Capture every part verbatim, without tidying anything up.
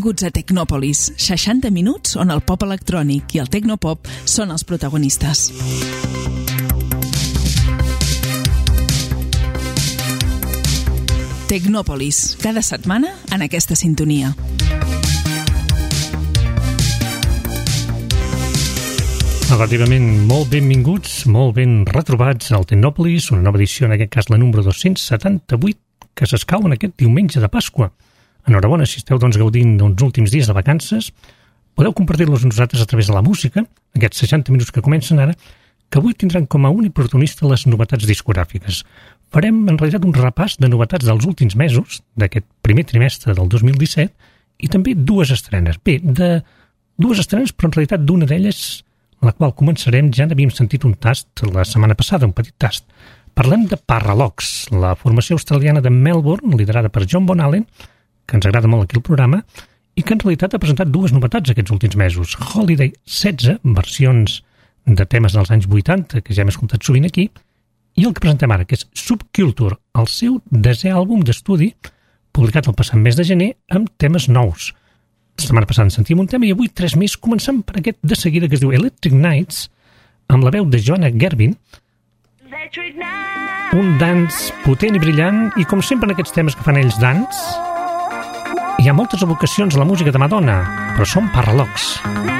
Benvinguts a Tecnòpolis, seixanta minuts on el pop electrònic i el tecnopop són els protagonistes. Tecnòpolis, cada setmana en aquesta sintonia. Relativament molt benvinguts, molt ben retrobats al Tecnòpolis, una nova edició, en aquest cas la número dos-cents setanta-vuit, que s'escau en aquest diumenge de Pasqua. Enhorabona, si esteu doncs, gaudint dels últims dies de vacances, podeu compartir-los amb nosaltres a través de la música, aquests seixanta minuts que comencen ara, que avui tindran com a únic protagonista les novetats discogràfiques. Farem, en realitat, un repàs de novetats dels últims mesos, d'aquest primer trimestre del dos mil disset, i també dues estrenes. Bé, de dues estrenes, però en realitat d'una d'elles, la qual començarem, ja n'havíem sentit un tast la setmana passada, un petit tast. Parlem de Parralox, la formació australiana de Melbourne, liderada per John Bon Allen, que ens agrada molt aquí el programa, i que en realitat ha presentat dues novetats aquests últims mesos. Holiday setze, versions de temes dels anys vuitanta, que ja hem escoltat sovint aquí, i el que presentem ara, que és Subculture, el seu desè àlbum d'estudi, publicat el passat mes de gener, amb temes nous. La setmana passada en sentíem un tema i avui tres més, començant per aquest de seguida que es diu Electric Nights, amb la veu de Joanna Gervin, un dance potent i brillant, i com sempre en aquests temes que fan ells dance, hi ha moltes evocacions a la música de Madonna, però són Parralox.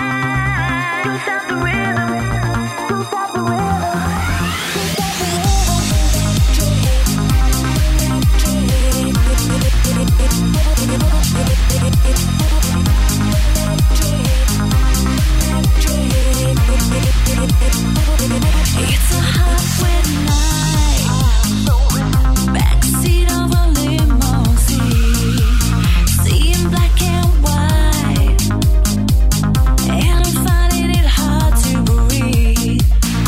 It's a hot wet night, backseat of a limousine, seeing black and white, and I'm finding it hard to breathe.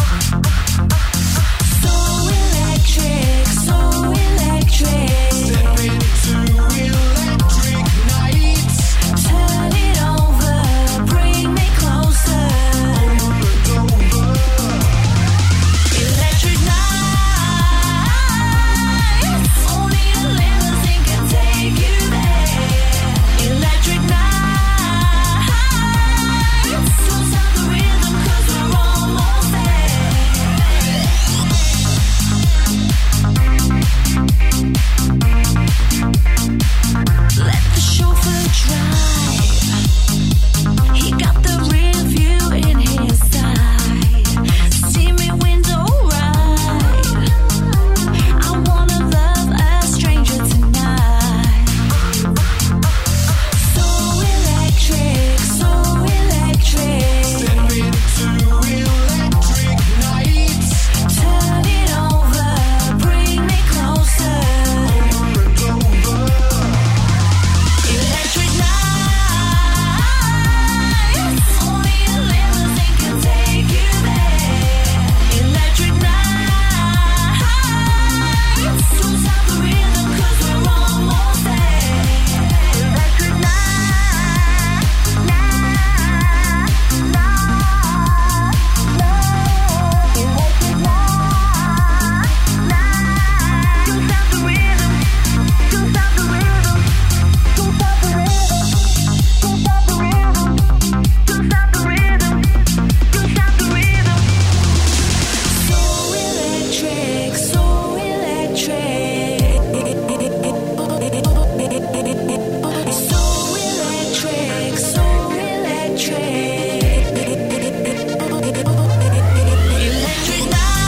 So electric, so electric, step into electric nights, turn it over, bring me closer. Electric nights, only a limousine can take you there. Electric nights, don't stop the rhythm 'cause we're almost there. Let the chauffeur drive, he got the rear view in his side, steamy window ride. I wanna love a stranger tonight. So electric, so electric, step into electric nights, turn it over, bring me closer. Electric nights, only a limousine can take you there. Electric nights, don't stop the rhythm 'cause we're almost there. Electric night, night, night, night. Electric night, night. Don't stop the rhythm, don't stop the rhythm, don't stop the rhythm, don't stop the rhythm, don't stop the rhythm, don't stop the rhythm. So electric, so electric, so electric, so electric. Electric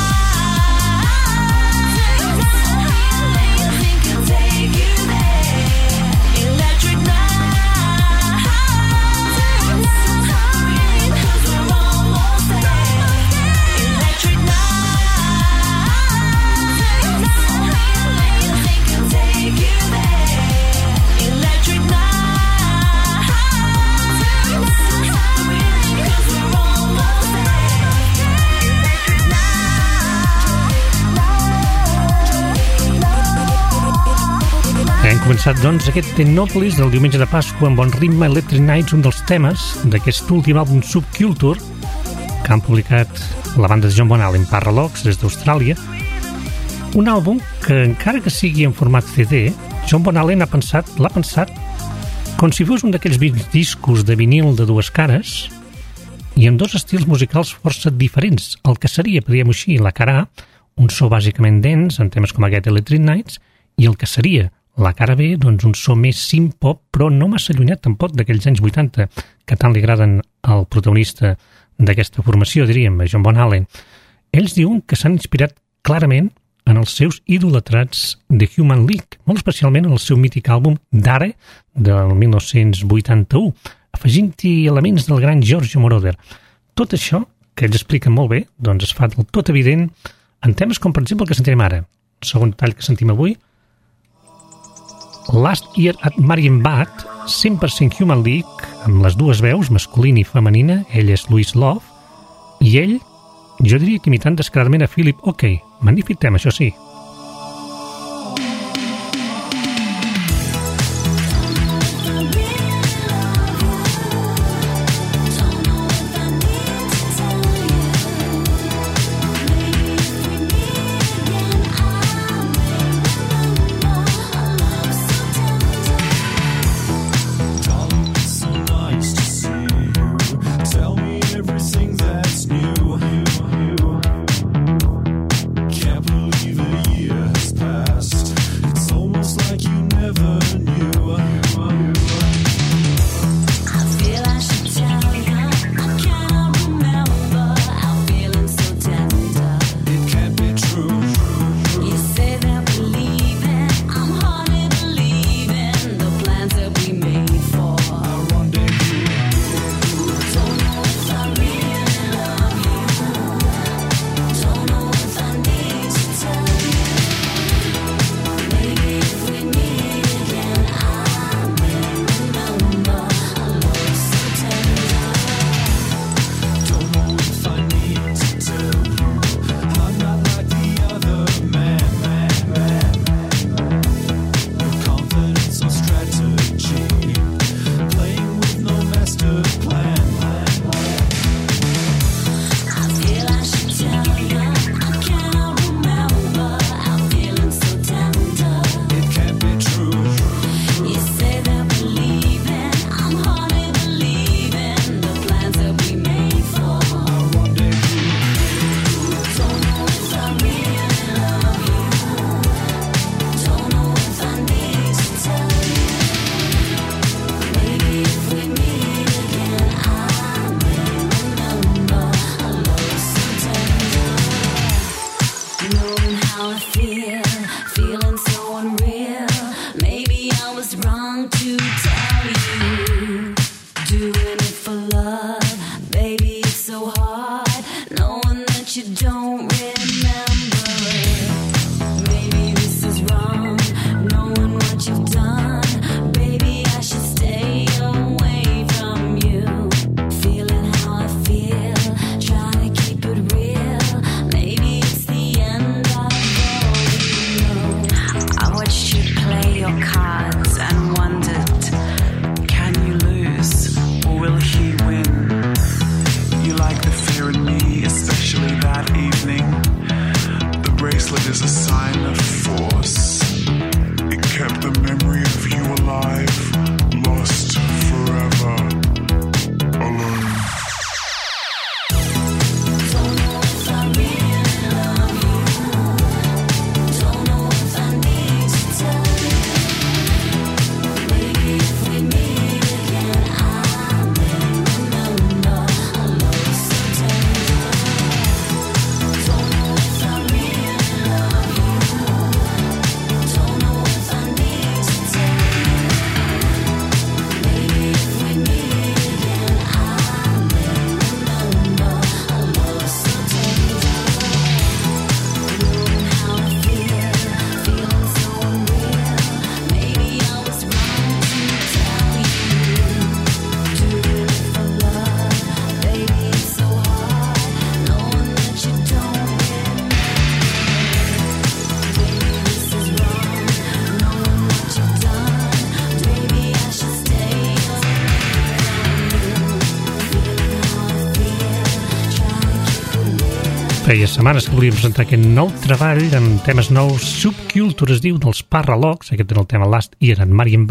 nights, only a limousine can take you there. Electric nights, hurry 'cause we're almost there. Electric nights, only a limousine can take you there. Electric nights, hurry 'cause we're almost there. Electric Hem començat, doncs, aquest Tecnòpolis del diumenge de Pasqua amb bon ritme, Electric Nights, un dels temes d'aquest últim àlbum Subculture que han publicat la banda de John Bon Allen, Parralox, des d'Austràlia. Un àlbum que, encara que sigui en format C D, John Bon Allen ha pensat, l'ha pensat com si fos un d'aquells discos de vinil de dues cares i amb dos estils musicals força diferents. El que seria, podríem així, la cara A, un so bàsicament dens en temes com aquest Electric Nights, i el que seria la cara B, doncs un so més synth-pop, però no massa allunyat tampoc d'aquells anys vuitanta que tant li agraden al protagonista d'aquesta formació, diríem, a John Bon Allen. Ells diuen que s'han inspirat clarament en els seus idolatrats The Human League, molt especialment en el seu mític àlbum Dare del mil nou-cents vuitanta-u, afegint-hi elements del gran Giorgio Moroder. Tot això, que ells expliquen molt bé, doncs es fa del tot evident en temes com, per exemple, el que sentirem ara. El segon tall que sentim avui, Last Year at Marienbad, cent per cent Human League, amb les dues veus, masculina i femenina. Ell és Louis Love, i ell, jo diria que imitant descaradament a Philip Oakey. Magnífic tema, això sí. Feia setmanes que volíem presentar aquest nou treball amb temes nous. Subculture es diu, dels Parralocs. Aquest era el tema Last Year at Marienbad,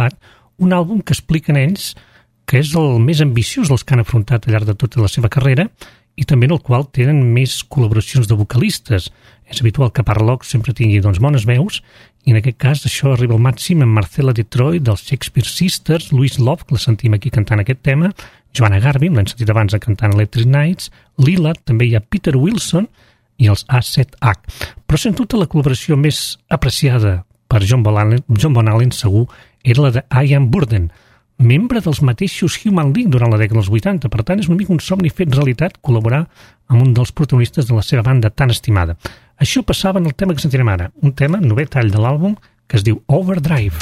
un àlbum que expliquen ells que és el més ambiciós dels que han afrontat al llarg de tota la seva carrera i també en el qual tenen més col·laboracions de vocalistes. És habitual que Parlock sempre tingui doncs, bones veus i en aquest cas això arriba al màxim amb Marcella Detroit, dels Shakespeare Sisters, Louise Love, que la sentim aquí cantant aquest tema, Joanna Garvin, l'hem sentit abans cantant Electric Nights, Lila, també hi ha Peter Wilson i els A set H. Però sens dubte la col·laboració més apreciada per John Bon Allen, John Bon Allen segur, era la de Ian Burden, membre dels mateixos Human League durant la dècada dels vuitanta. Per tant, és una mica un somni fet realitat col·laborar amb un dels protagonistes de la seva banda tan estimada. Això passava en el tema que sentirem ara, un tema, novè tall de l'àlbum, que es diu Overdrive.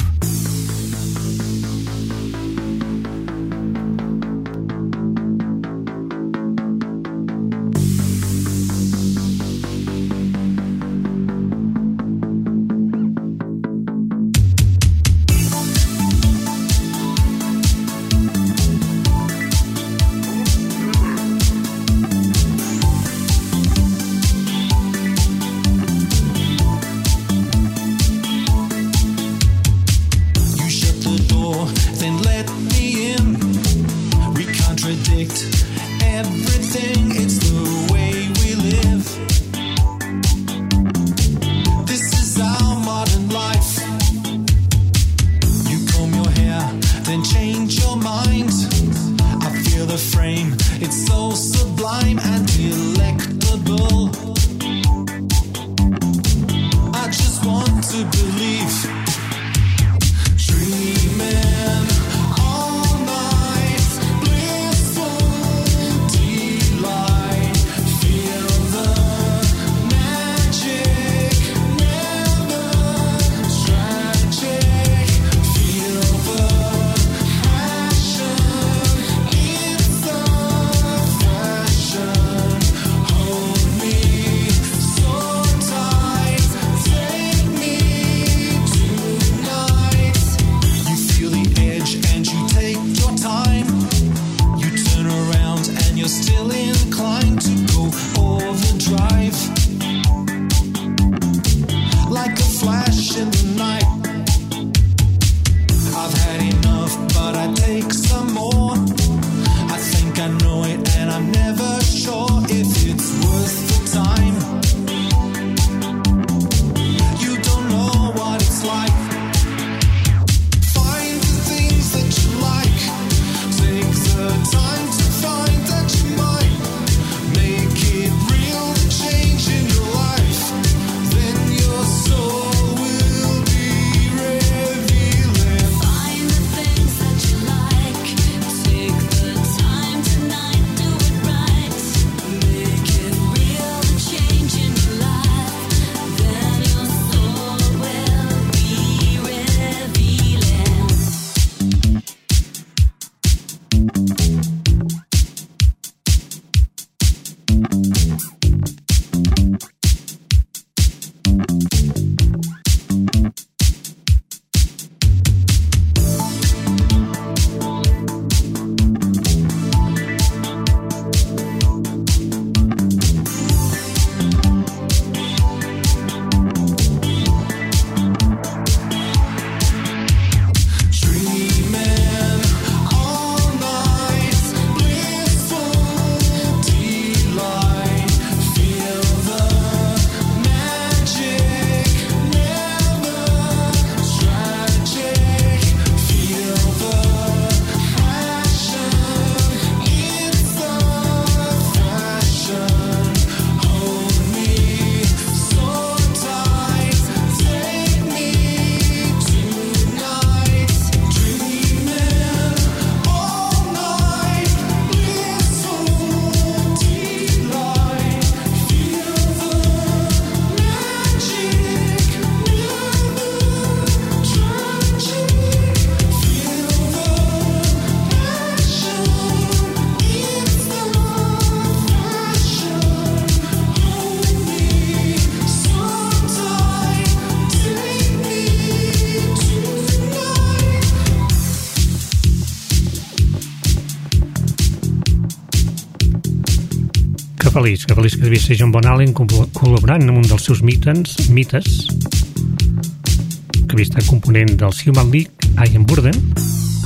Que feliç, que feliç que devia ser John Bon Allen col·laborant amb un dels seus mites, mites que havia estat component dels Human League, Ian Burden,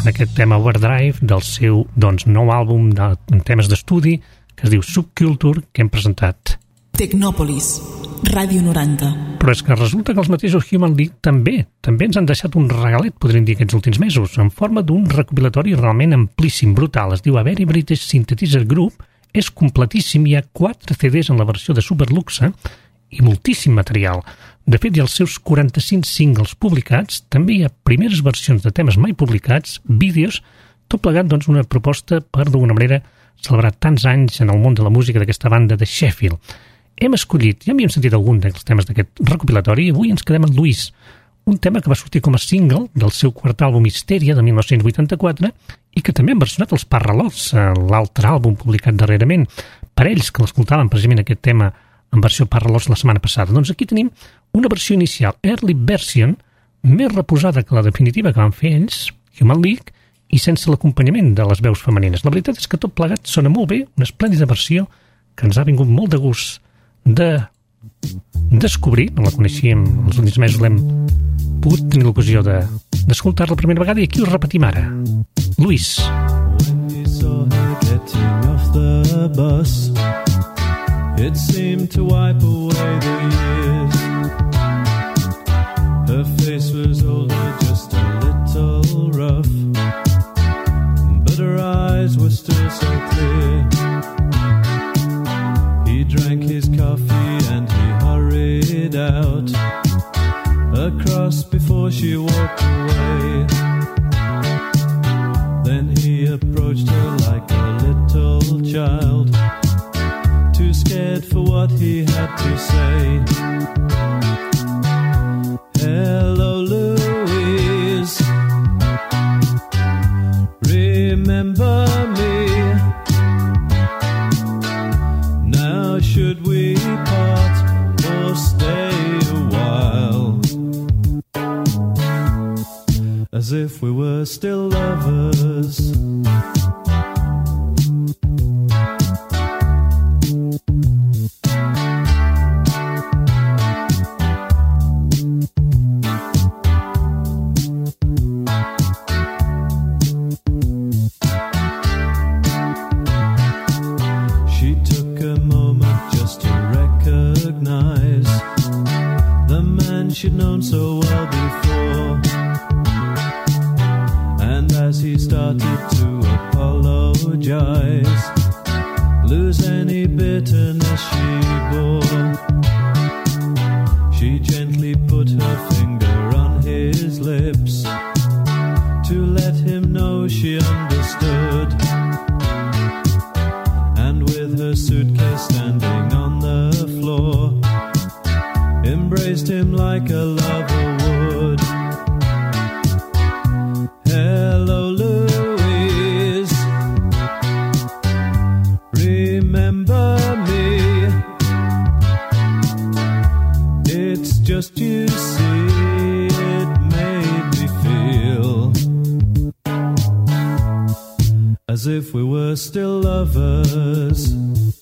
en aquest tema Overdrive del seu doncs, nou àlbum de, en temes d'estudi que es diu Subculture, que hem presentat. Tecnòpolis, Ràdio noranta. Però és que resulta que els mateixos Human League també, també ens han deixat un regalet, podríem dir, aquests últims mesos, en forma d'un recopilatori realment amplíssim, brutal. Es diu A Very British Synthesizer Group, és completíssim, hi ha quatre C Ds en la versió de Superluxe i moltíssim material. De fet, hi ha els seus quaranta-cinc singles publicats, també hi ha primeres versions de temes mai publicats, vídeos, tot plegat doncs una proposta per, d'alguna manera, celebrar tants anys en el món de la música d'aquesta banda de Sheffield. Hem escollit, ja havíem sentit algun dels temes d'aquest recopilatori, i avui ens quedem amb Luis, un tema que va sortir com a single del seu quart àlbum Hysteria de mil nou-cents vuitanta-quatre i que també han versionat els Parralots, l'altre àlbum publicat darrerament, per ells que l'escoltaven precisament aquest tema en versió Parralots la setmana passada. Doncs aquí tenim una versió inicial, Early Version, més reposada que la definitiva que van fer ells, Human League, i sense l'acompanyament de les veus femenines. La veritat és que tot plegat sona molt bé, una esplèndida versió que ens ha vingut molt de gust de descobrir, no la coneixíem els últims mesos, l'hem pogut tenir l'ocasió de, d'escoltar-la la primera vegada i aquí ho repetim ara. Luis. When he saw her getting off the bus, it seemed to wipe away the years. Her face was older, just a little rough, but her eyes were still so clear. He drank his coffee and he hurried out across before she walked away. Then he approached her like a little child, too scared for what he had to say. Hello, Louise, remember me? Now should we part or stay a while, as if we were still lovers? She took a moment just to recognize the man she'd known so well before. And as he started to apologize, lose any bitterness she bore, she gently put her finger on his lips to let him know she understood. And with her suitcase standing on the floor, embraced him like a lover would. Hello, Louise, remember me? It's just, you see, it made me feel as if we were still lovers.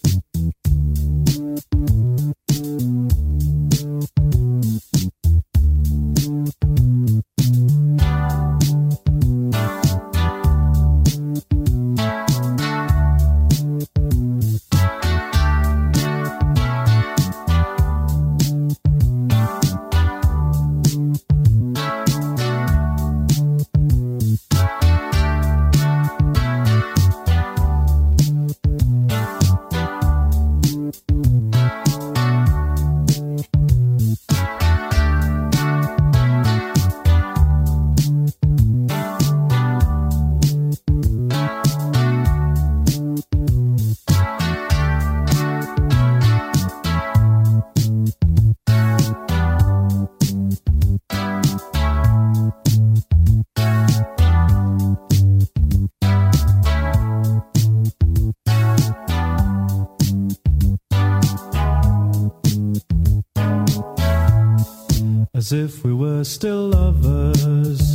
As if we were still lovers.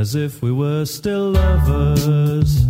as if we were still lovers.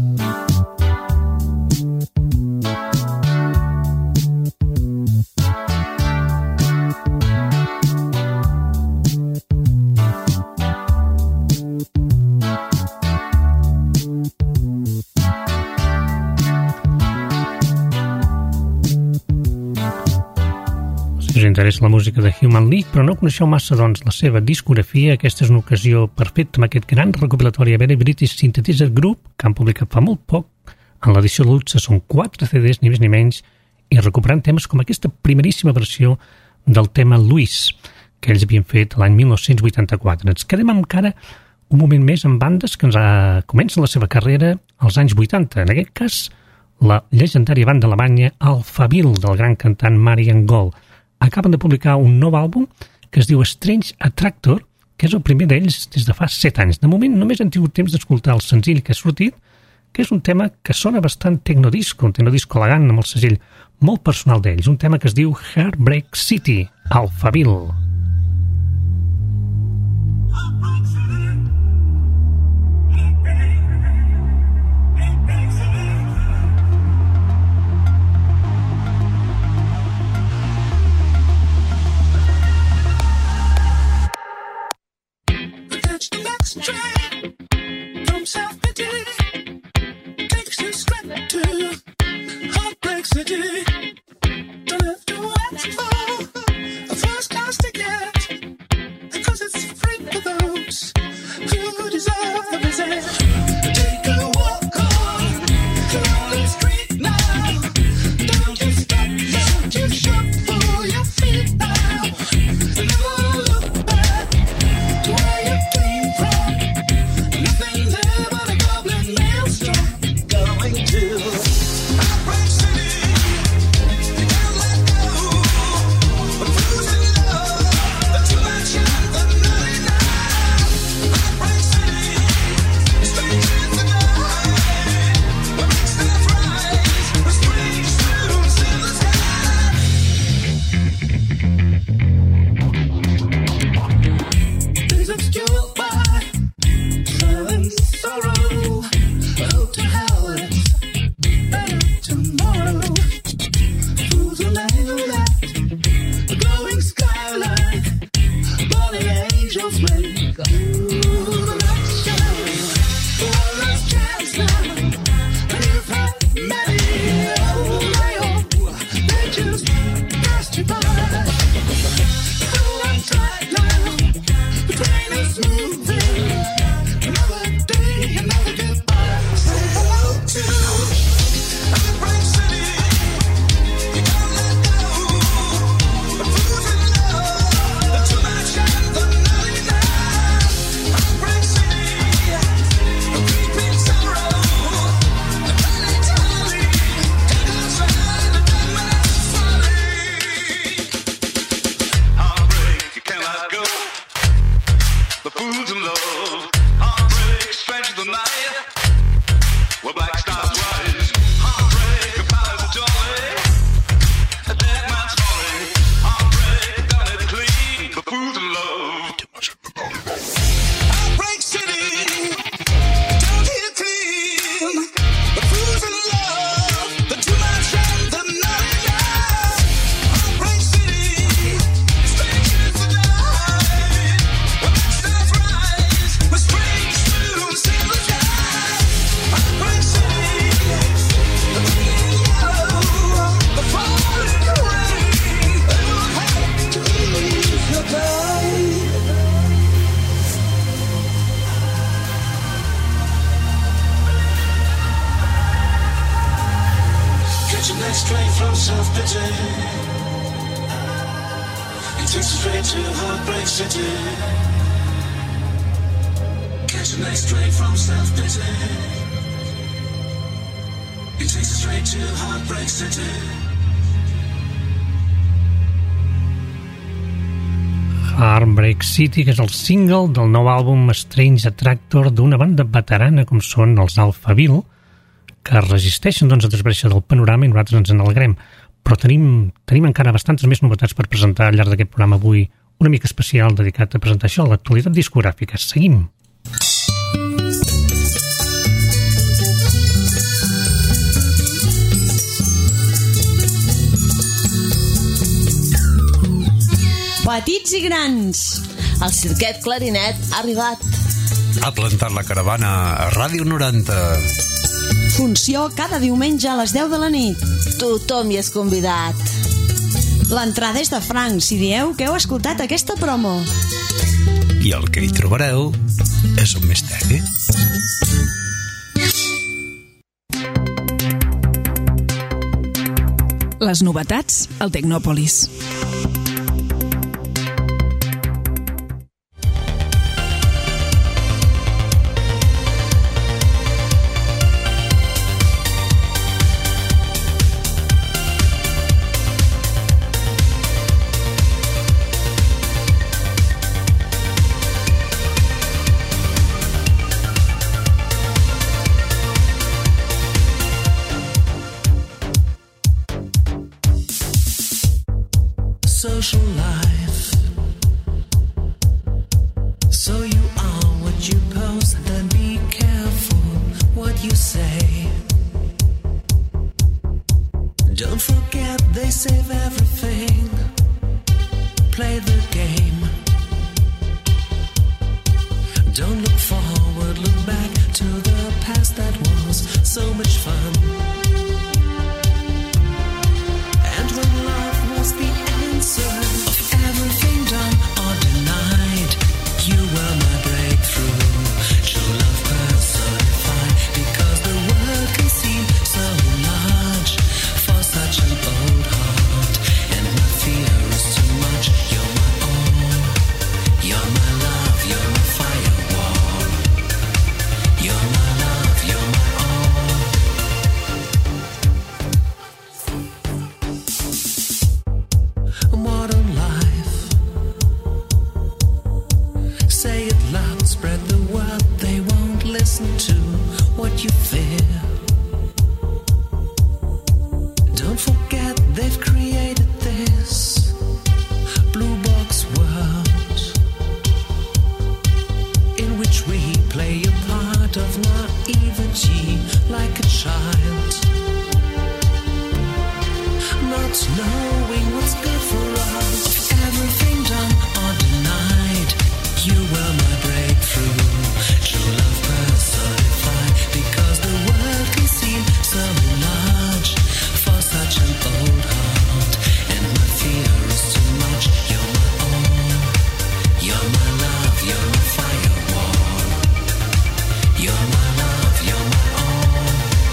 Si us interessa la música de Human League, però no coneixeu massa doncs, la seva discografia, aquesta és una ocasió perfecta amb aquest gran recopilatori a Very British Synthesizer Group, que han publicat fa molt poc. En l'edició de luxe són quatre C Ds, ni més ni menys, i recuperant temes com aquesta primeríssima versió del tema Louis, que ells havien fet l'any mil nou-cents vuitanta-quatre. Ens quedem encara un moment més amb bandes que ens ha... comencen la seva carrera als anys vuitanta. En aquest cas, la llegendària banda alemanya Alphaville, del gran cantant Marian Gold. Acaben de publicar un nou àlbum que es diu Strange Attractor, que és el primer d'ells des de fa set anys. De moment només hem tingut temps d'escoltar el senzill que ha sortit, que és un tema que sona bastant tecnodisco, un tecnodisco elegant amb el segell molt personal d'ells, un tema que es diu Heartbreak City, Alphaville. From self-pity takes you straight to Heartbreak City. Don't have to ask for a first-class ticket, because it's free for those who deserve the visit. Take a walk on the lonely street now. Don't you stop, don't you shuffle your feet now. Never look back to where you came from. Nothing there but a goblin maelstrom. Going to Heartbreak City. You can't let go. But who's in love? The too much and the naughty now. Heartbreak City. Strangers in the night. What makes them rise? The spring soon in the sky. Days obscured by silent sorrow. Oh, to hell, it's better tomorrow. Fools will never let the glowing skyline, burning angels make through the night shine. One last chance now, and you've had many. Oh, my oh, they just passed you by. Hold on tight now, the train is moving. Another day, another goodbye. Say hello to Heartbreak City. You can't let go. But who's in love? The too much and the naughty now. Heartbreak City. A creeping sorrow. A tiny, tiny. Take us ahead, the dead man's folly. Heartbreak, you can't let go. The fools in love. Heartbreak, strange the night. Where black stars rise. Heartbreak, a palace jolly. A dead man's folly. Heartbreak, done it clean. The fools in love. Heartbreak City, don't hit it clean. The fools in love, the too much and the naughty now. Heartbreak City, strangers in the night. When black stars rise, with spring soon in the sky. Heartbreak City, the green yellow, the falling rain. They will have to ease your pain. Catch your next train from self-pity. It takes you straight to Heartbreak City. Catch your next train from self-pity. It takes you straight to Heartbreak City. Heartbreak City, que és el single del nou àlbum Strange Attractor d'una banda veterana com són els Alphaville, que es resisteixen doncs, a desaparèixer del panorama i nosaltres ens en alegrem. Però tenim, tenim encara bastantes més novetats per presentar al llarg d'aquest programa avui, una mica especial dedicat a presentar això, l'actualitat discogràfica. Seguim! Petits i grans, el Cirquet Clarinet ha arribat. Ha plantat la caravana a Ràdio noranta. Funció cada diumenge a les deu de la nit. Tothom hi és convidat. L'entrada és de franc si dieu que heu escoltat aquesta promo. I el que hi trobareu és un misteri. Les novetats al Tecnòpolis. Social life. So you are what you post, then be careful what you say. Don't forget they save everything. Play the game. Don't look forward, look back to the past that was so much fun. And when love was the answer of everything done or denied, you were my breakthrough, true love personified. Because the world can seem so large for such an old heart, and my fear is too much. You're my all, you're my love, you're my firewall. You're my love, you're my all. Modern life. Say it loud, spread the word. They won't listen to what you fear. Don't forget they've created this blue box world in which we play a part of naivety like a child, not knowing what's good for us. Everything done or denied, you were my breakthrough, true love personified. Because the world can seem so large for such an old heart, and my fear is too much. You're my all, you're my love, you're my firewall. You're my love, you're my all.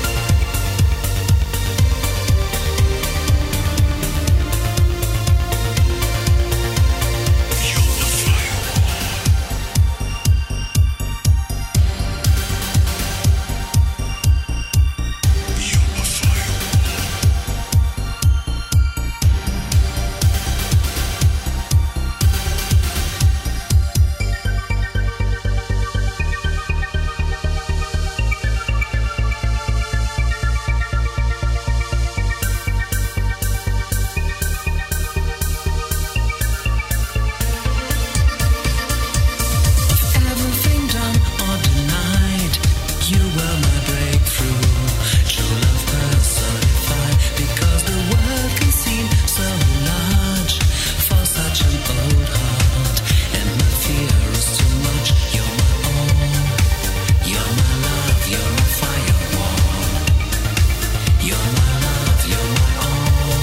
Everything done or denied, you were my breakthrough, true love personified. Because the world can seem so large for such an old heart, and my fear is too much. You're my all, you're my love, you're my firewall. You're my love, you're my all.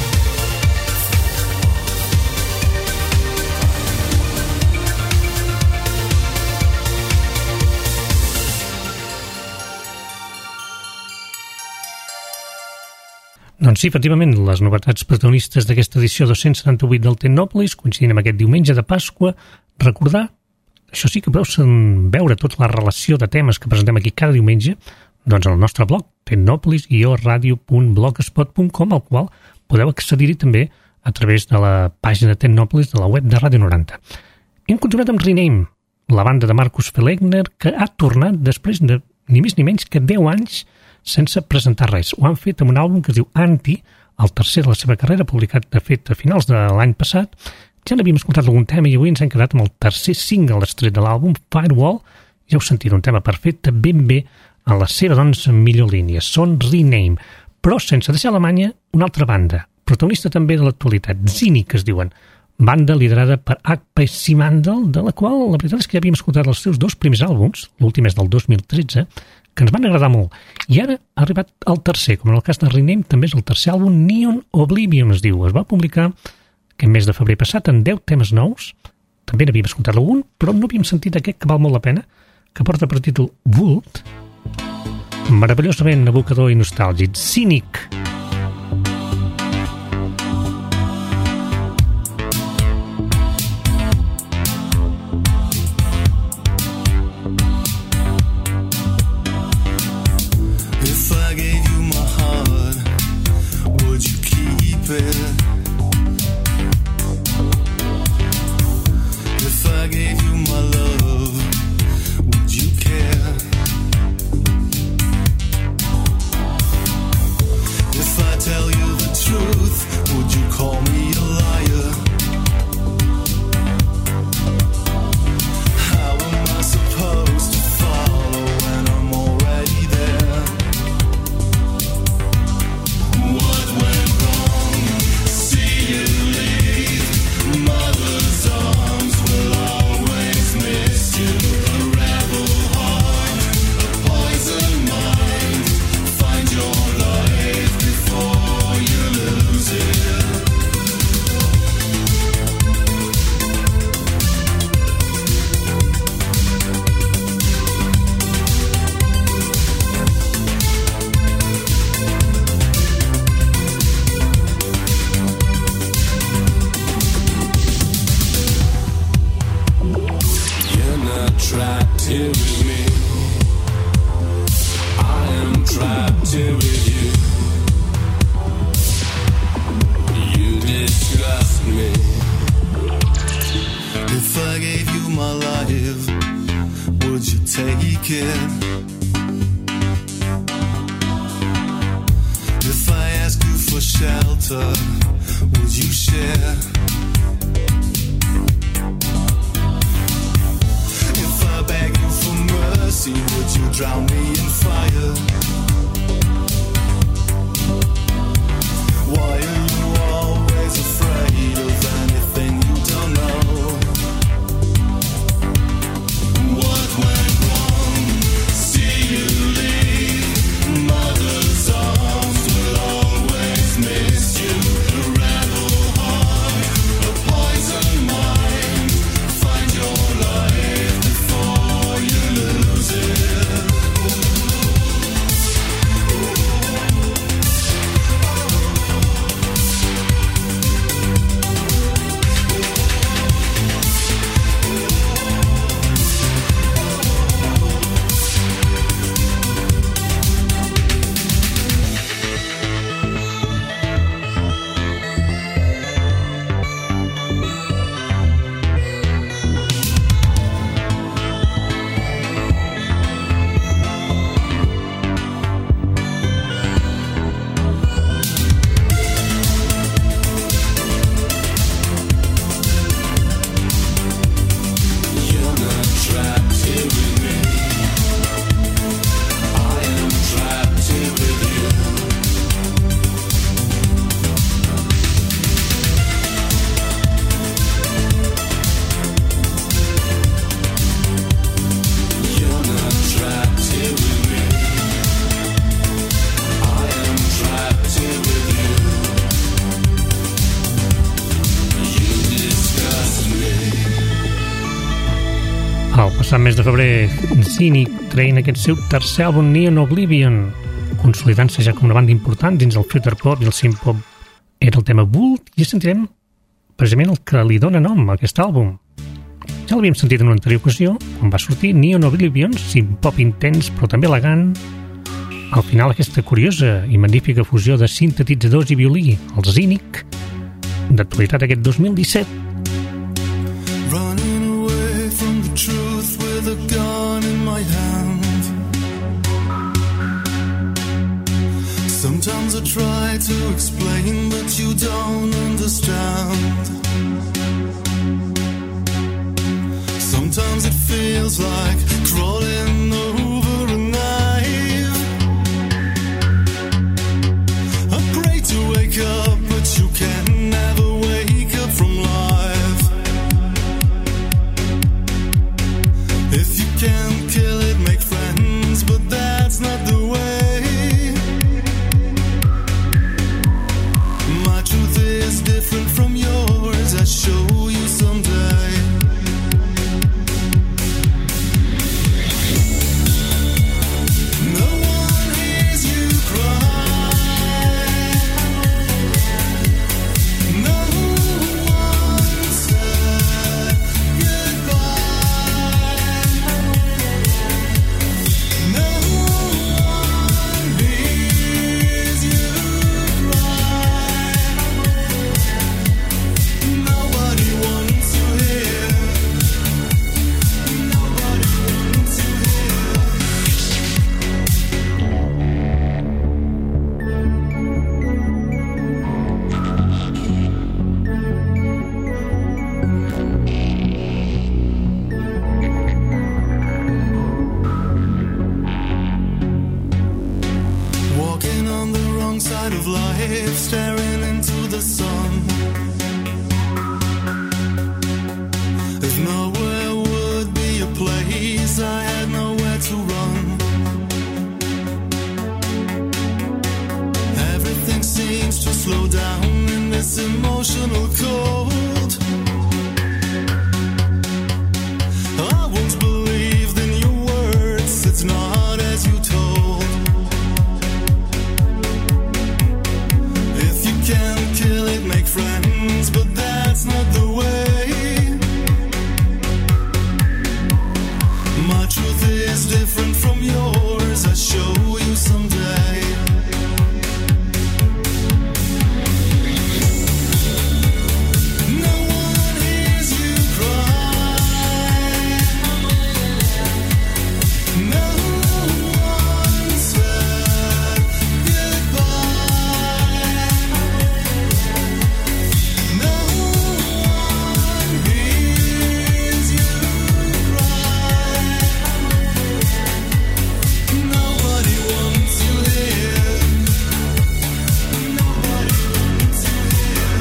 Doncs sí, efectivament, les novetats protagonistes d'aquesta edició dos-cents setanta-vuit del Tecnòpolis, coincidint amb aquest diumenge de Pasqua, recordar, això sí que podeu veure tota la relació de temes que presentem aquí cada diumenge, doncs al nostre blog, tecnopolis guió radio punt blogspot punt com, al qual podeu accedir-hi també a través de la pàgina Tecnòpolis de la web de Ràdio noranta. Hem continuat amb Rename, la banda de Marcus Felegner, que ha tornat després de ni més ni menys que deu anys sense presentar res. Ho han fet amb un àlbum que es diu Anti, el tercer de la seva carrera, publicat de fet a finals de l'any passat. Ja n'havíem escoltat algun tema i avui ens hem quedat amb el tercer single extret de l'àlbum, Firewall. Ja heu sentit un tema perfecte, ben bé en la seva, doncs, millor línia. Són Rename, però sense deixar Alemanya, una altra banda, protagonista també de l'actualitat, Zinni, que es diuen. banda liderada per H P Simandl, de la qual la veritat és que ja havíem escoltat els seus dos primers àlbums, l'últim és del dos mil tretze, que ens van agradar molt. I ara ha arribat el tercer, com en el cas de Rename, també és el tercer àlbum, Neon Oblivion es diu. Es va publicar aquest mes de febrer passat en deu temes nous. També n'havíem escoltat algun, però no havíem sentit aquest que val molt la pena, que porta per títol Vult, meravellosament evocador i nostàlgic, Cynic. If I gave you my heart, would you keep it? If I gave you my love, would you care? If I tell you the truth, would you call me a liar? How am I supposed to follow when I'm already there? What went wrong? See you leave. Mother's arms will always miss you. A rebel heart, a poison mind. Find your life before you lose it. You're not trapped here with me. I am trapped here with you. You disgust me. If I gave you my life, would you take it? If I ask you for shelter, would you share? If I beg you for mercy, would you drown me in fire? Why are you always afraid of anything you don't know? What went wrong? See you leave. Mother's arms will always miss you. A rebel heart, a poison mind. Find your life before you lose it. You're not trapped here with me. I am trapped here with you. You're not trapped here with me. I am trapped here with you. You disgust me. El passat mes de febrer, Cynic treien aquest seu tercer àlbum Neon Oblivion, consolidant-se ja com una banda important dins el future pop i el synth pop. Era el tema Vult i sentirem precisament el que li dona nom a aquest àlbum. Ja l'havíem sentit en una anterior ocasió, quan va sortir Neon Oblivion, synth pop intens però també elegant. Al final aquesta curiosa i magnífica fusió de sintetitzadors i violí, el Cynic, d'actualitat aquest dos mil disset. Running away from the truth with a gun in my hand. Sometimes I try to explain, but you don't understand. Sometimes it feels like crawling over a knife. I pray to wake up, but you can never wake up from life. side of life, staring into the sun. If nowhere would be a place, I had nowhere to run. Everything seems to slow down in this emotional cold. I once believed in your words, it's not as you told. If you can't kill it, make friends, but that's not the way. My truth is different from yours, I'll show you someday. No one hears you cry. No one said goodbye. No one hears you cry. Nobody wants you here. Nobody wants you here.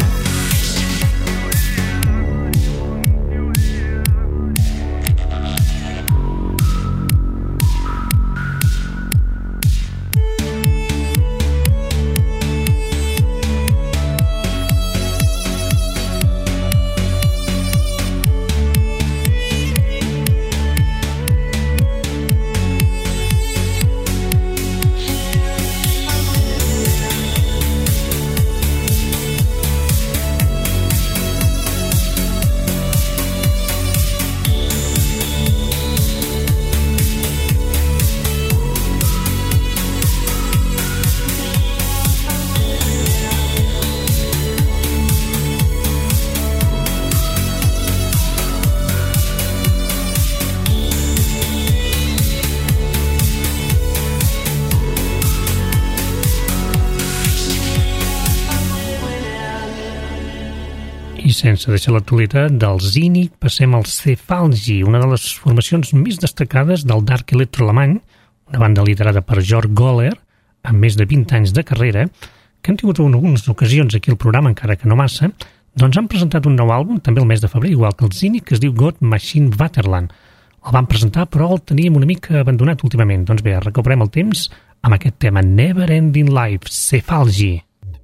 I sense deixar l'actualitat del Zinnik, passem al Cefalgi, una de les formacions més destacades del dark electro alemany, una banda liderada per Jörg Göhler, amb més de vint anys de carrera, que han tingut en algunes ocasions aquí al programa, encara que no massa, doncs han presentat un nou àlbum, també el mes de febrer, igual que el Zinnik, que es diu God Machine Vaterland. El van presentar, però el teníem una mica abandonat últimament. Doncs bé, recuperem el temps amb aquest tema Never Ending Life, Cefalgi.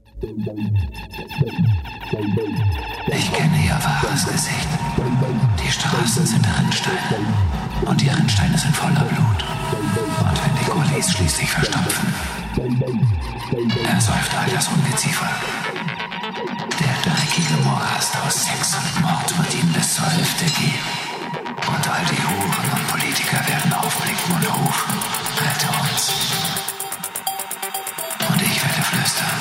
Ich kenne ihr wahres Gesicht. Die Straßen sind Rinnsteine und die Rinnsteine sind voller Blut. Und wenn die Gullis schließlich verstopfen, ersäuft all das Ungeziefer. Der dreckige Morast aus Sex und Mord wird ihnen bis zur Hälfte gehen. Und all die Huren und Politiker werden aufblicken und rufen, rette uns. Und ich werde flüstern.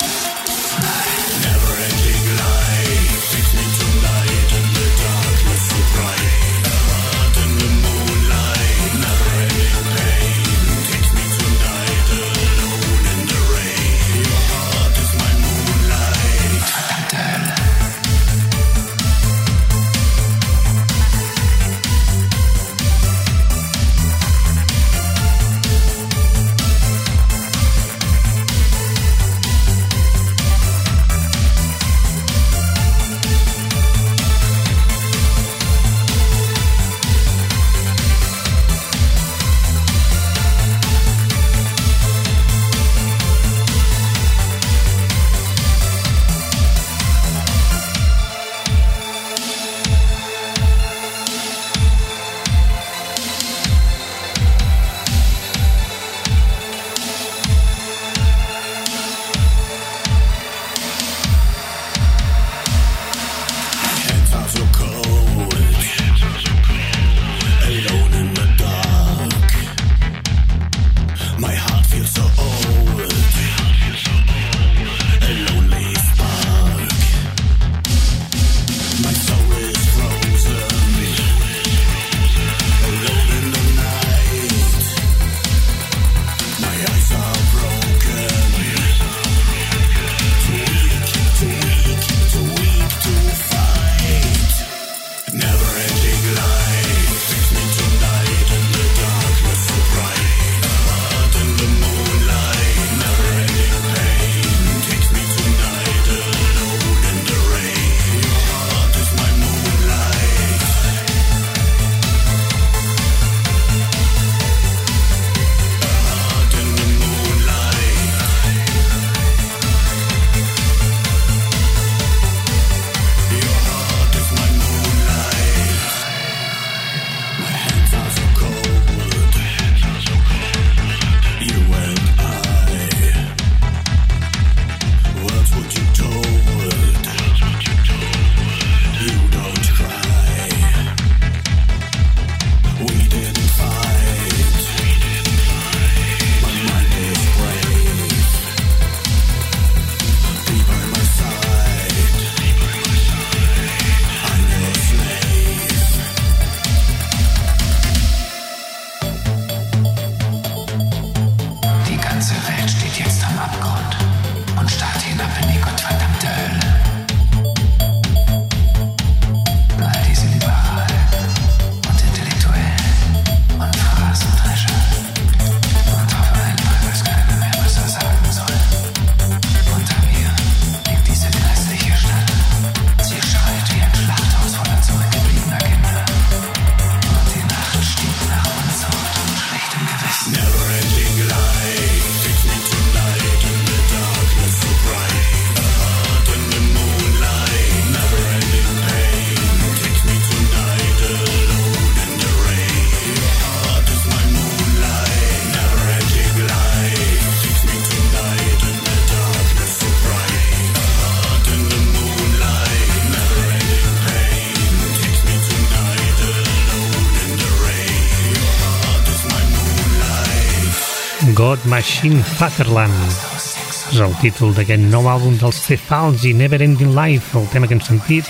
God Machine Fatherland. És el títol d'aquest nou àlbum dels Cefalgi, Never Ending Life, el tema que hem sentit,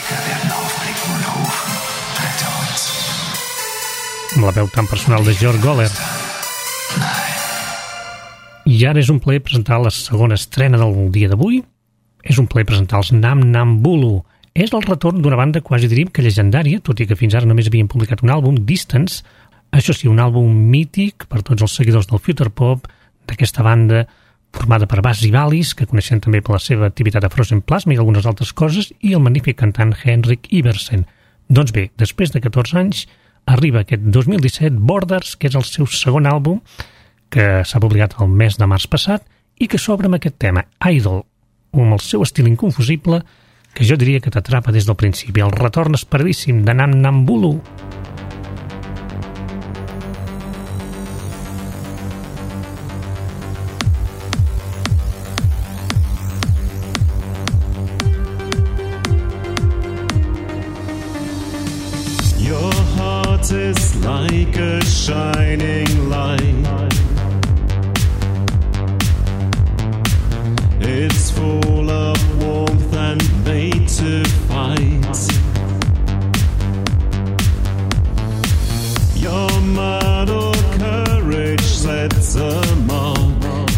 amb la veu tan personal de George Goller. I ara és un plaer presentar la segona estrena del dia d'avui. És un plaer presentar els Nam Nam Bulu. És el retorn d'una banda quasi diríem que llegendària, tot i que fins ara només havien publicat un àlbum, Distance. Això sí, un àlbum mític per tots els seguidors del future pop, d'aquesta banda formada per Bas i Valis, que coneixen també per la seva activitat a Frozen Plasma i algunes altres coses, i el magnífic cantant Henrik Iversen. Doncs bé, després de catorze anys, arriba aquest dos mil disset Borders, que és el seu segon àlbum, que s'ha publicat el mes de març passat, i que s'obre amb aquest tema, Idol, amb el seu estil inconfusible, que jo diria que t'atrapa des del principi, el retorn esperadíssim de Nam Nam Bulu. Your heart is like a shining light. It's full of warmth and made to fight. Your model courage sets a mark.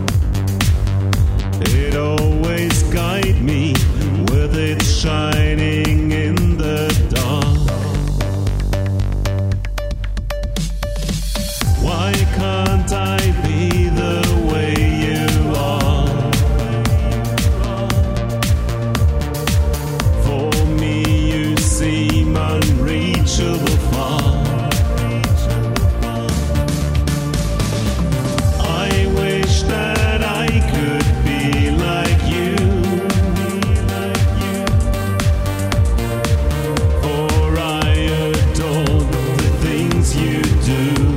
It always guides me with its shining in the dark. Why can't I be the way you are? For me you seem unreachable far. I wish that I could be like you, for I adore the things you do.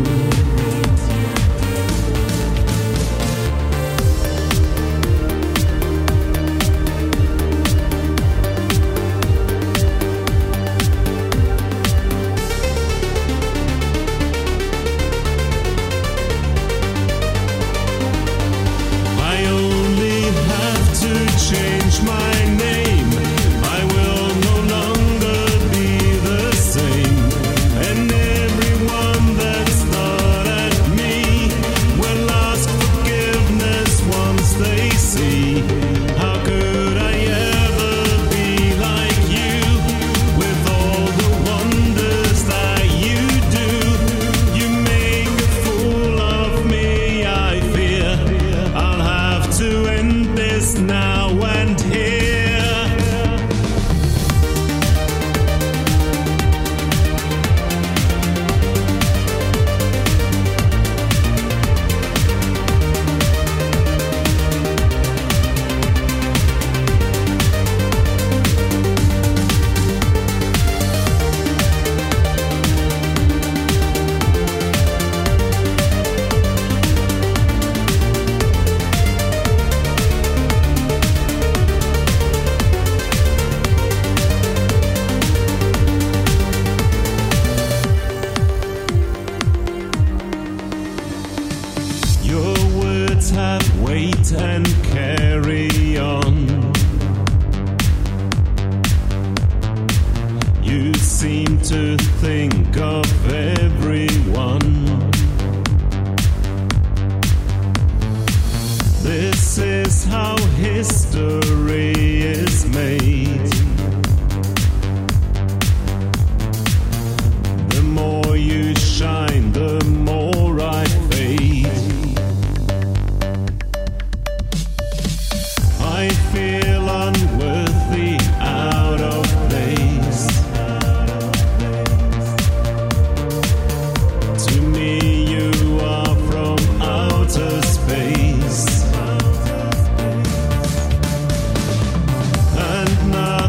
I only have to change my name. I will no longer be the same. And everyone that's thought at me will ask forgiveness once they see. How could I ever be like you with all the wonders that you do? You make a fool of me, I fear. I'll have to end this now and here. Your words have weight and carry on. You seem to think of everyone. This is how history is made. The more you shine, the more I fade. I feel unworthy, out of place. To me you are from outer space. And now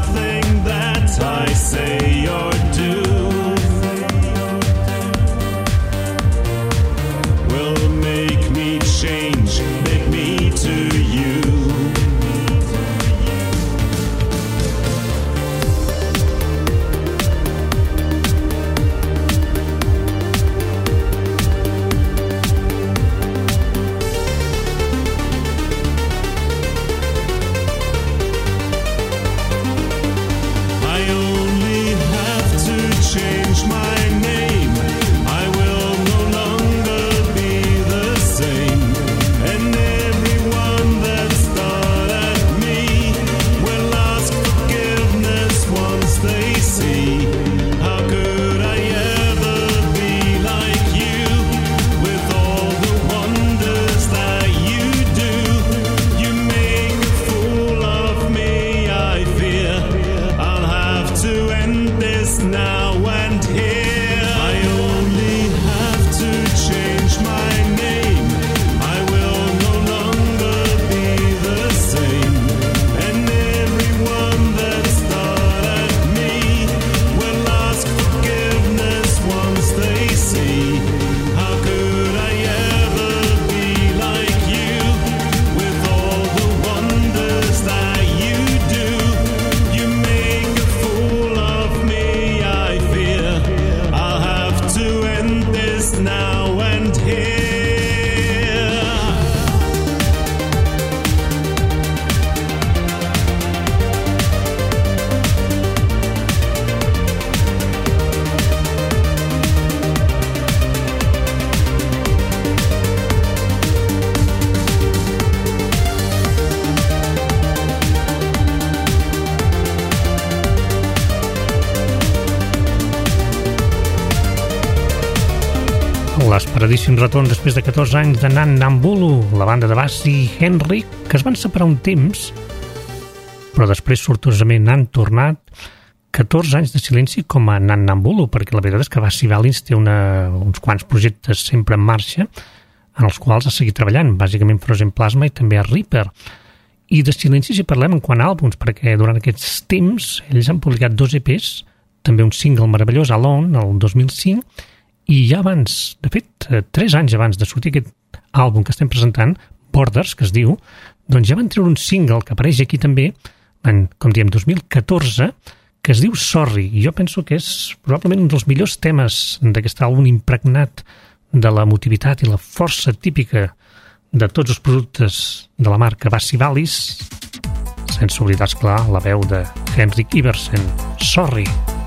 L'esperadíssim retorn després de catorze anys de Nan Nambulu, la banda de Bassi i Henry, que es van separar un temps, però després sortosament han tornat. catorze anys de silenci com a Nan Nambulu, perquè la veritat és que Bassi Valins té una, uns quants projectes sempre en marxa en els quals ha seguit treballant, bàsicament Frozen Plasma i també a Reaper. I de silenci si parlem en quant a àlbums, perquè durant aquests temps ells han publicat dos E Pes, també un single meravellós, Alone, el dos mil cinc, i ja abans, de fet, tres anys abans de sortir aquest àlbum que estem presentant, Borders, que es diu, doncs ja van treure un single que apareix aquí també, en, com diem, dos mil catorze, que es diu Sorry, i jo penso que és probablement un dels millors temes d'aquest àlbum impregnat de l'emotivitat i la força típica de tots els productes de la marca Bassi Vallis, sense oblidar, esclar, la veu de Henrik Iversen. Sorry.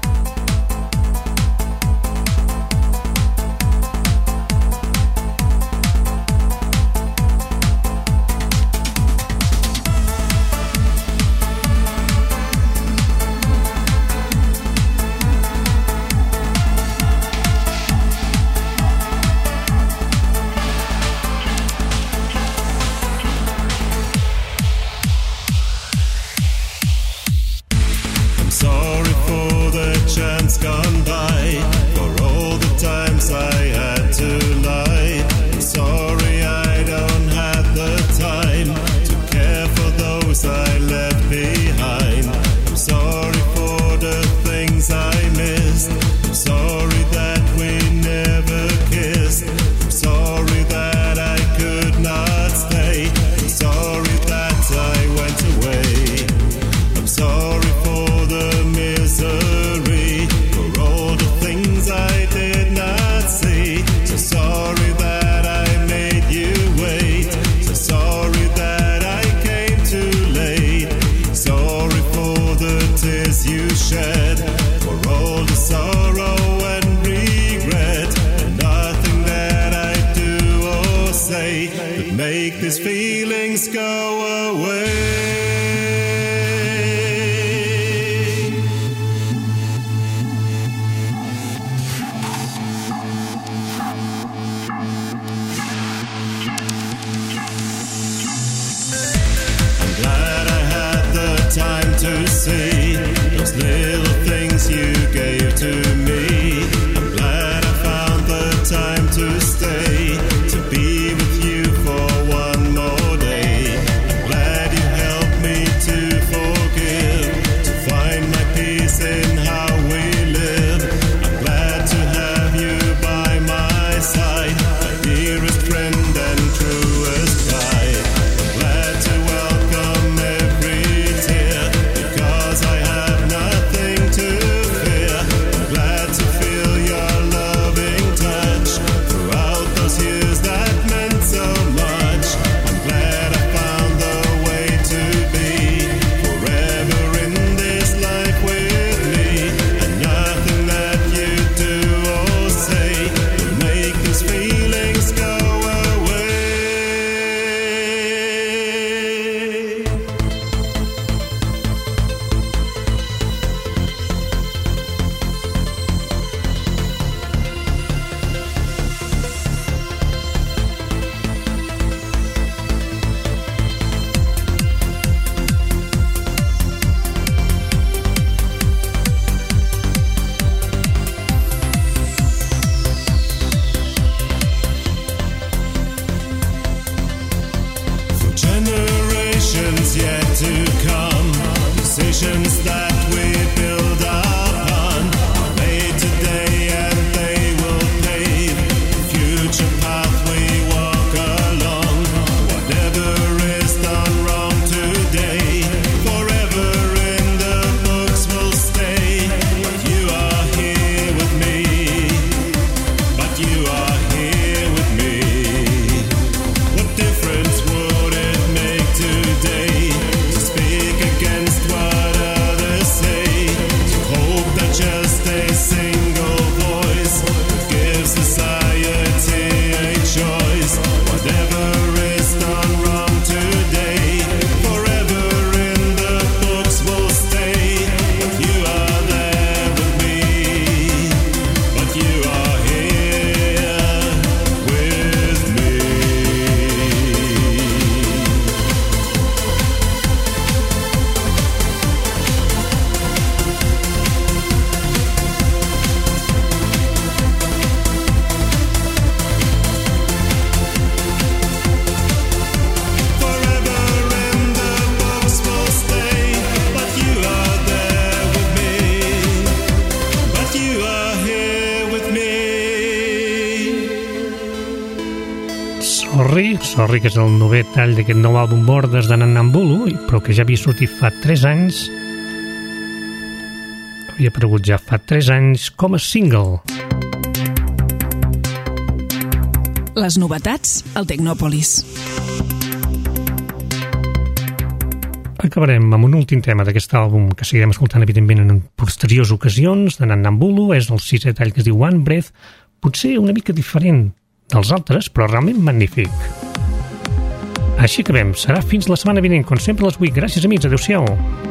Sorry for the chance gone by, for all the times I had to lie. I'm sorry I don't have the time to care for those I left behind. I'm sorry for the things I missed. I'm sorry that we never kissed. I'm sorry that I could not stay. I'm sorry that I went away. I'm sorry for the misery, for all the things I did not see. So sorry that I made you wait. So sorry that I came too late. Sorry for the tears you shed, for all the sorrow and regret. And nothing that I do or say could make these feelings go away. Glad I had the time to see those little things you gave to me. I'm glad I found the time to stay, to be with you for one more day. I'm glad you helped me to forgive, to find my peace in how we live. I'm glad to have you by my side, my dearest friend and truest guide. I'm glad to welcome every tear, because I have nothing to fear. I'm glad to feel your loving touch throughout those years that meant so much. I'm glad I found the way to be forever in this life with me. And nothing that you do or say will make these feelings go away. For generations yet to come, decisions that we build upon are made today, and they will pave the future path we walk along. Whatever is done wrong today, forever in the books will stay. But you are here with me. But you are here with me. What difference would it make today to speak against what others Sorry, que és el novè tall d'aquest nou àlbum Borders de Nannambulu, però que ja havia sortit fa tres anys. Havia aparegut ja fa tres anys com a single. Les novetats al Tecnòpolis. Acabarem amb un últim tema d'aquest àlbum que seguirem escoltant evidentment en posteriors ocasions de Nannambulu. És el sisè tall que es diu One Breath, potser una mica diferent dels altres, però realment magnífic. Així acabem. Serà fins la setmana vinent, com sempre les vuit. Gràcies, amics. Adéu-siau.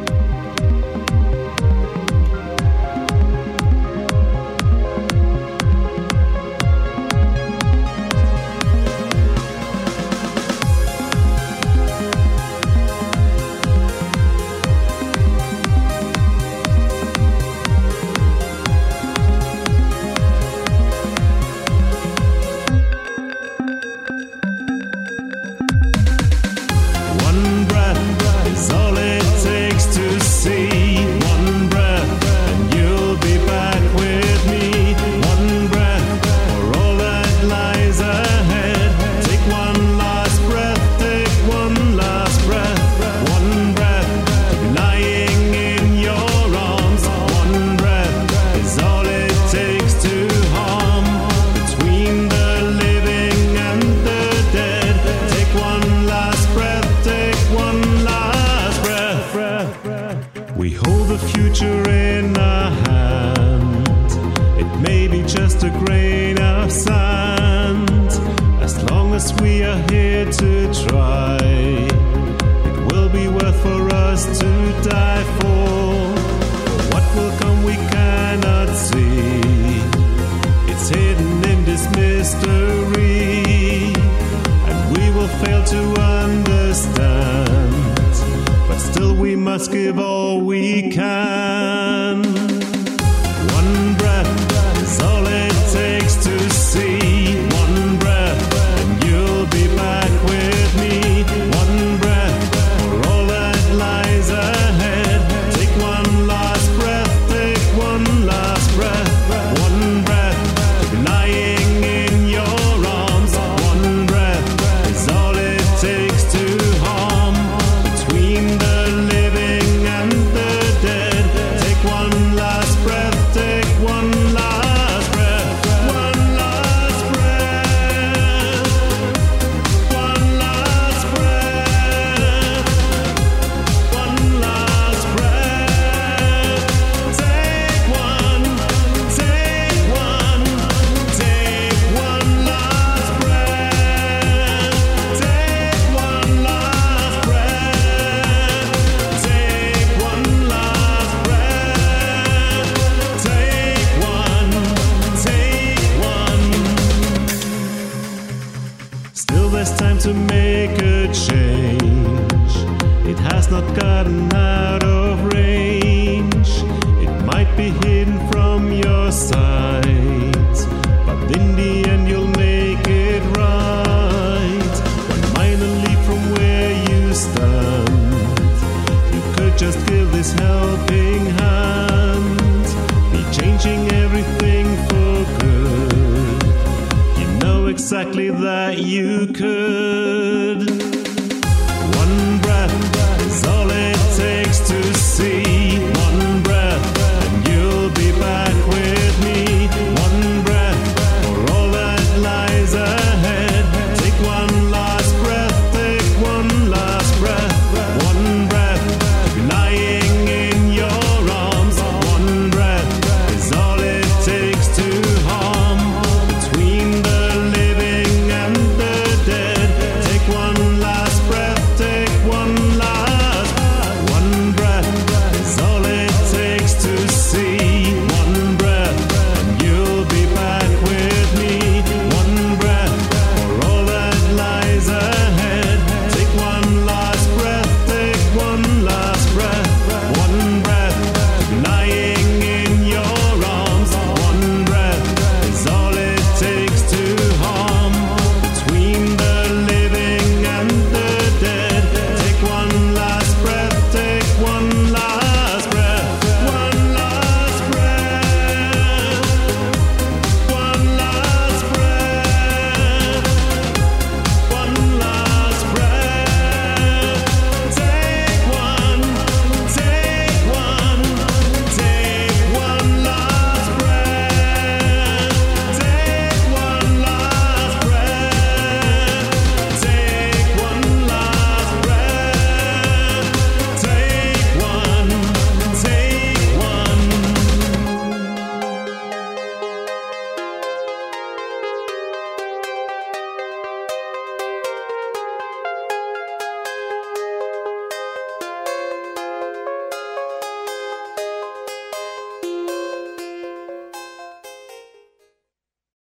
One breath is all it takes to see. One breath and you'll be back with me. One breath for all that lies ahead. Take one last breath, take one last breath. One breath lying in your arms. One breath is all it takes to harm between the living and the dead. Take one last breath. Take one last breath, breath, breath. We hold the future in our hand. It may be just a grain of sand. As long as we are here to try, it will be worth for us to die for. For what will come we cannot see. It's hidden in this mystery, and we will fail to understand, but still we must give all we can. One breath is all it takes to see. One breath and you'll be back with me. One breath for all that lies ahead. Take one last breath, take one last breath. One breath lying in your arms. One breath is all it takes to harm between the living and the dead. Take one last breath, take one last breath. One last breath. One last breath. One last breath. Take one, take one, take one last breath. Take one last breath. Take one last breath. Take one, take one. Still there's time to make a change. It has not gotten out of range. It might be hidden from your sight, but in the end you'll make it right. One minor leap from where you stand, you could just give this helping hand, be changing everything for good. You know exactly that you could.